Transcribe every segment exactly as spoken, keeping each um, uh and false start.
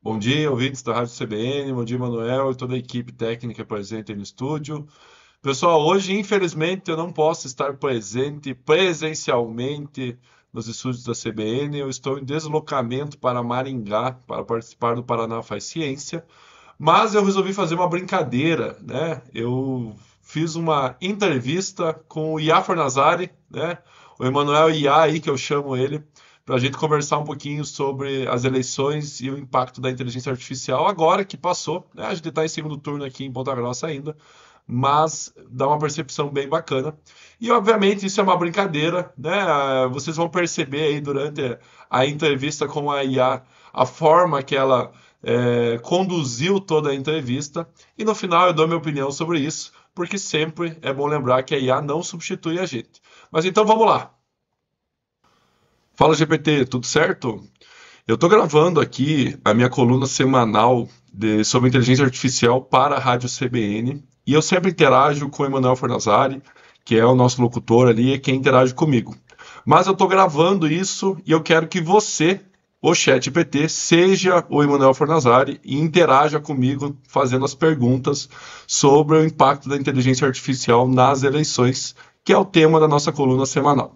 Bom dia, ouvintes da Rádio C B N, bom dia, Manuel e toda a equipe técnica presente aí no estúdio. Pessoal, hoje, infelizmente, eu não posso estar presente presencialmente nos estúdios da C B N. Eu estou em deslocamento para Maringá para participar do Paraná Faz Ciência, mas eu resolvi fazer uma brincadeira, né? Eu fiz uma entrevista com o Iá Fornazari, né? O Emanuel Iá aí, que eu chamo ele, para a gente conversar um pouquinho sobre as eleições e o impacto da inteligência artificial agora que passou, né? A gente está em segundo turno aqui em Ponta Grossa ainda, mas dá uma percepção bem bacana. E obviamente isso é uma brincadeira, né? Ah, Vocês vão perceber aí durante a entrevista com a I A a forma que ela eh, conduziu toda a entrevista. E no final eu dou minha opinião sobre isso, porque sempre é bom lembrar que a I A não substitui a gente. Mas então vamos lá. Fala G P T, tudo certo? Eu estou gravando aqui a minha coluna semanal de- sobre inteligência artificial para a Rádio C B N e eu sempre interajo com o Emanuel Fornazari, que é o nosso locutor ali, é quem interage comigo. Mas eu estou gravando isso e eu quero que você, o ChatGPT, seja o Emanuel Fornazari e interaja comigo fazendo as perguntas sobre o impacto da inteligência artificial nas eleições, que é o tema da nossa coluna semanal.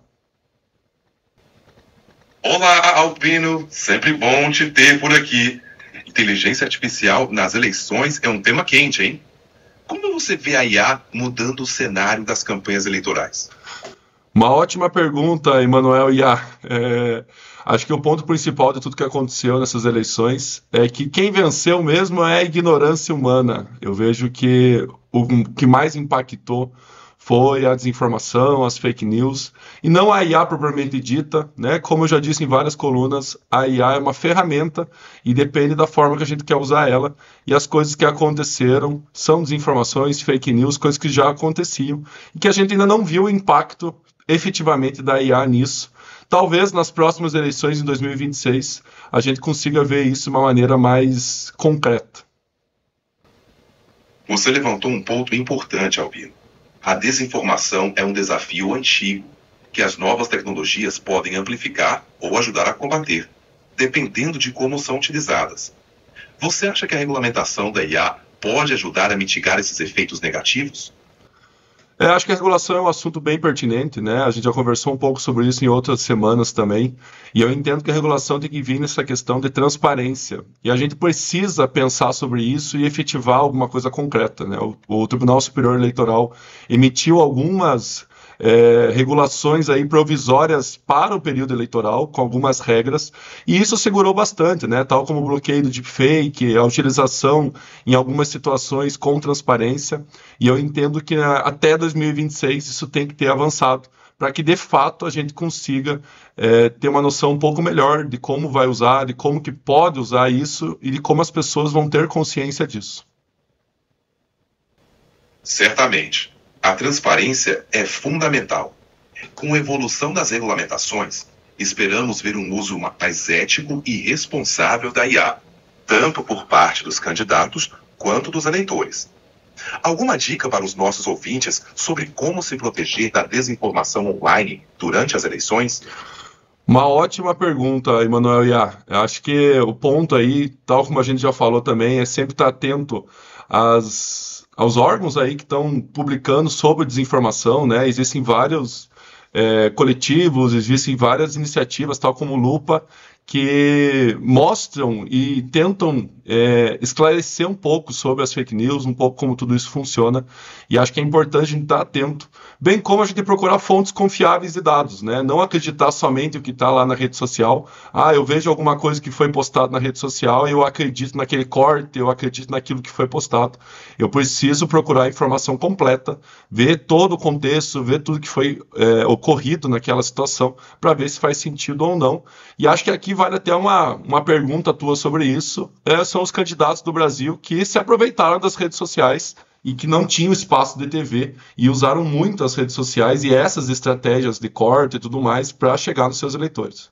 Olá, Alpino, sempre bom te ter por aqui. Inteligência artificial nas eleições é um tema quente, hein? Como você vê a I A mudando o cenário das campanhas eleitorais? Uma ótima pergunta, Emanuel Iá. É, acho que o ponto principal de tudo que aconteceu nessas eleições é que quem venceu mesmo é a ignorância humana. Eu vejo que o que mais impactou foi a desinformação, as fake news, e não a I A propriamente dita, né? Como eu já disse em várias colunas, a I A é uma ferramenta e depende da forma que a gente quer usar ela. E as coisas que aconteceram são desinformações, fake news, coisas que já aconteciam e que a gente ainda não viu o impacto efetivamente da I A nisso. Talvez nas próximas eleições em dois mil e vinte e seis a gente consiga ver isso de uma maneira mais concreta. Você levantou um ponto importante, Albino. A desinformação é um desafio antigo, que as novas tecnologias podem amplificar ou ajudar a combater, dependendo de como são utilizadas. Você acha que a regulamentação da I A pode ajudar a mitigar esses efeitos negativos? É, acho que a regulação é um assunto bem pertinente, né? A gente já conversou um pouco sobre isso em outras semanas também, e eu entendo que a regulação tem que vir nessa questão de transparência. E a gente precisa pensar sobre isso e efetivar alguma coisa concreta, né? O, o Tribunal Superior Eleitoral emitiu algumas é, regulações aí provisórias para o período eleitoral, com algumas regras, e isso segurou bastante, né? Tal como o bloqueio do deepfake, a utilização em algumas situações com transparência. E eu entendo que ah, até dois mil e vinte e seis isso tem que ter avançado para que de fato a gente consiga eh, ter uma noção um pouco melhor de como vai usar, de como que pode usar isso e de como as pessoas vão ter consciência disso. Certamente. A transparência é fundamental. Com a evolução das regulamentações, esperamos ver um uso mais ético e responsável da I A, tanto por parte dos candidatos quanto dos eleitores. Alguma dica para os nossos ouvintes sobre como se proteger da desinformação online durante as eleições? Uma ótima pergunta, Emanuel Iá. Acho que o ponto aí, tal como a gente já falou também, é sempre estar atento às, aos órgãos aí que estão publicando sobre desinformação, né? Existem vários é, coletivos, existem várias iniciativas, tal como o Lupa, que mostram e tentam é, esclarecer um pouco sobre as fake news, um pouco como tudo isso funciona, e acho que é importante a gente estar atento, bem como a gente procurar fontes confiáveis de dados, né? Não acreditar somente o que está lá na rede social. Ah, eu vejo alguma coisa que foi postado na rede social e eu acredito naquele corte, eu acredito naquilo que foi postado. Eu preciso procurar a informação completa, ver todo o contexto, ver tudo que foi é, ocorrido naquela situação, para ver se faz sentido ou não. E acho que aqui vale até uma, uma pergunta tua sobre isso. É, são os candidatos do Brasil que se aproveitaram das redes sociais e que não tinham espaço de T V e usaram muito as redes sociais e essas estratégias de corte e tudo mais para chegar nos seus eleitores.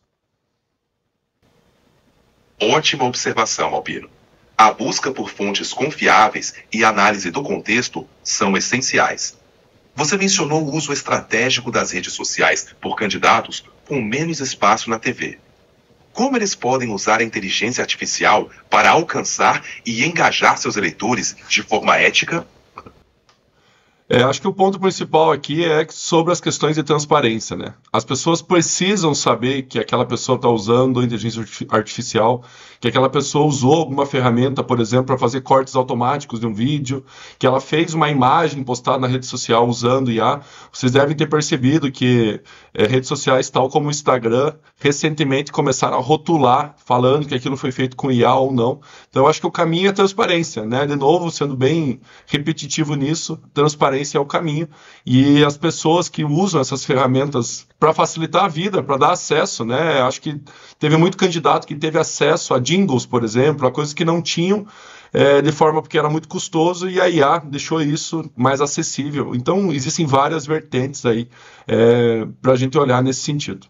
Ótima observação, Albino. A busca por fontes confiáveis e a análise do contexto são essenciais. Você mencionou o uso estratégico das redes sociais por candidatos com menos espaço na T V. Como eles podem usar a inteligência artificial para alcançar e engajar seus eleitores de forma ética? É, acho que o ponto principal aqui é sobre as questões de transparência, né? As pessoas precisam saber que aquela pessoa está usando a inteligência arti- artificial, que aquela pessoa usou alguma ferramenta, por exemplo, para fazer cortes automáticos de um vídeo, que ela fez uma imagem postada na rede social usando I A. Vocês devem ter percebido que é, redes sociais, tal como o Instagram, recentemente começaram a rotular, falando que aquilo foi feito com I A ou não. Então, eu acho que o caminho é transparência, né? De novo, sendo bem repetitivo nisso, transparência é o caminho. E as pessoas que usam essas ferramentas para facilitar a vida, para dar acesso, né? Acho que teve muito candidato que teve acesso a jingles, por exemplo, a coisas que não tinham, é, de forma porque era muito custoso, e a I A deixou isso mais acessível. Então, existem várias vertentes aí é, para a gente olhar nesse sentido.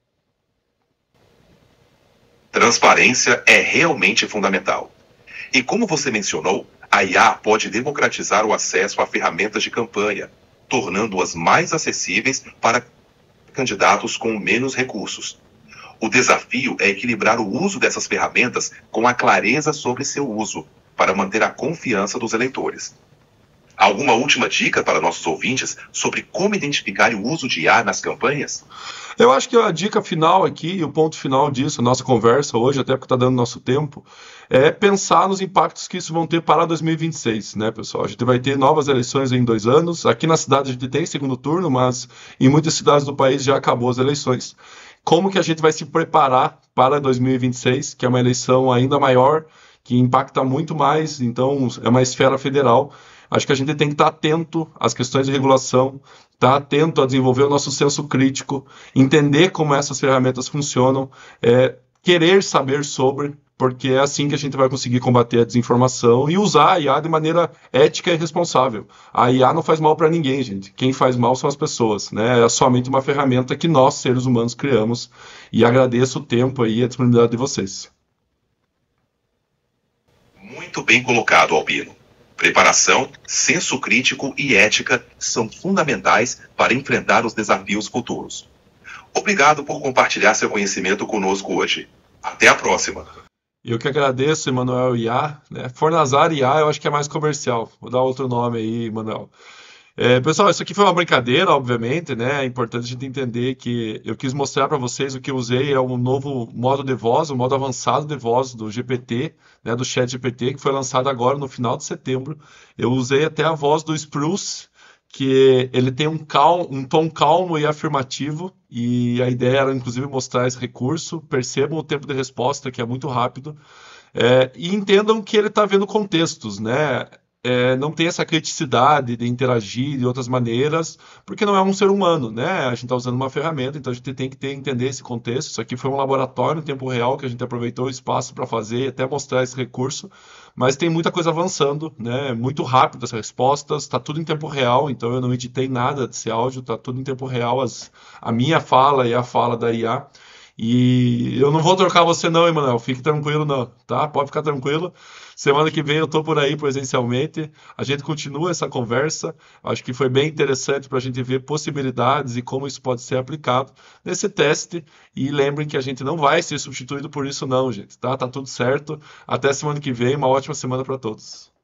Transparência é realmente fundamental. E como você mencionou, a I A pode democratizar o acesso a ferramentas de campanha, tornando-as mais acessíveis para candidatos com menos recursos. O desafio é equilibrar o uso dessas ferramentas com a clareza sobre seu uso, para manter a confiança dos eleitores. Alguma última dica para nossos ouvintes sobre como identificar o uso de I A nas campanhas? Eu acho que a dica final aqui, o ponto final disso, a nossa conversa hoje, até porque está dando nosso tempo, é pensar nos impactos que isso vão ter para dois mil e vinte e seis, né, pessoal? A gente vai ter novas eleições em dois anos. Aqui na cidade a gente tem segundo turno, mas em muitas cidades do país já acabou as eleições. Como que a gente vai se preparar para dois mil e vinte e seis, que é uma eleição ainda maior, que impacta muito mais, então é uma esfera federal. Acho que a gente tem que estar atento às questões de regulação, estar atento a desenvolver o nosso senso crítico, entender como essas ferramentas funcionam, é, querer saber sobre, porque é assim que a gente vai conseguir combater a desinformação e usar a I A de maneira ética e responsável. A I A não faz mal para ninguém, gente. Quem faz mal são as pessoas, né? É somente uma ferramenta que nós, seres humanos, criamos. E agradeço o tempo aí e a disponibilidade de vocês. Muito bem colocado, Albino. Preparação, senso crítico e ética são fundamentais para enfrentar os desafios futuros. Obrigado por compartilhar seu conhecimento conosco hoje. Até a próxima. Eu que agradeço, Emanuel I A, né? Fornazar I A eu acho que é mais comercial. Vou dar outro nome aí, Emanuel. É, pessoal, isso aqui foi uma brincadeira, obviamente, né? É importante a gente entender que eu quis mostrar para vocês o que eu usei é um novo modo de voz, um modo avançado de voz do G P T, né? Do Chat G P T, que foi lançado agora no final de setembro. Eu usei até a voz do Spruce, que ele tem um, cal, um tom calmo e afirmativo, e a ideia era, inclusive, mostrar esse recurso. Percebam o tempo de resposta, que é muito rápido, é, e entendam que ele está vendo contextos, né? É, não tem essa criticidade de interagir de outras maneiras, porque não é um ser humano, né? A gente está usando uma ferramenta, então a gente tem que ter, entender esse contexto. Isso aqui foi um laboratório em tempo real que a gente aproveitou o espaço para fazer e até mostrar esse recurso, mas tem muita coisa avançando, né? Muito rápido as respostas, está tudo em tempo real, então eu não editei nada desse áudio, está tudo em tempo real, as, a minha fala e a fala da I A. E eu não vou trocar você não, Emanuel, fique tranquilo não, tá? Pode ficar tranquilo. Semana que vem eu tô por aí presencialmente, a gente continua essa conversa, acho que foi bem interessante para a gente ver possibilidades e como isso pode ser aplicado nesse teste, e lembrem que a gente não vai ser substituído por isso não, gente, tá? Tá tudo certo, até semana que vem, uma ótima semana para todos.